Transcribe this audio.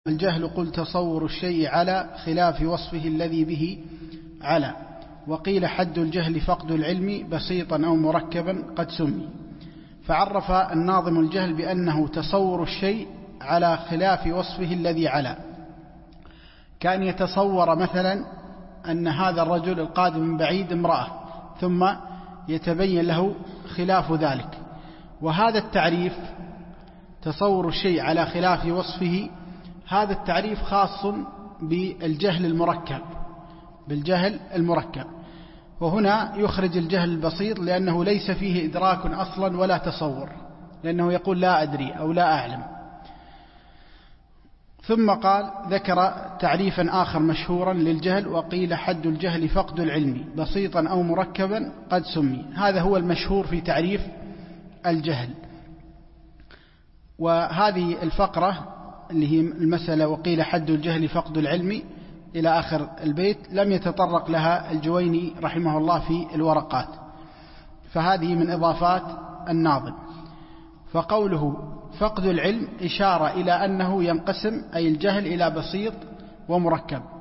الجهل قل تصور الشيء على خلاف وصفه الذي به على، وقيل حد الجهل فقد العلم بسيطا أو مركبا قد سمي. فعرف الناظم الجهل بأنه تصور الشيء على خلاف وصفه الذي على، كان يتصور مثلا أن هذا الرجل القادم من بعيد امرأة، ثم يتبين له خلاف ذلك. وهذا التعريف تصور الشيء على خلاف وصفه، هذا التعريف خاص بالجهل المركب، وهنا يخرج الجهل البسيط لأنه ليس فيه إدراك أصلا ولا تصور، لأنه يقول لا أدري أو لا أعلم. ثم قال ذكر تعريفا آخر مشهورا للجهل، وقيل حد الجهل فقد العلم بسيطا أو مركبا قد سمي. هذا هو المشهور في تعريف الجهل. وهذه الفقرة اللي هي المسألة وقيل حد الجهل فقد العلم إلى آخر البيت لم يتطرق لها الجويني رحمه الله في الورقات، فهذه من إضافات الناظم. فقوله فقد العلم إشارة إلى أنه ينقسم أي الجهل إلى بسيط ومركب،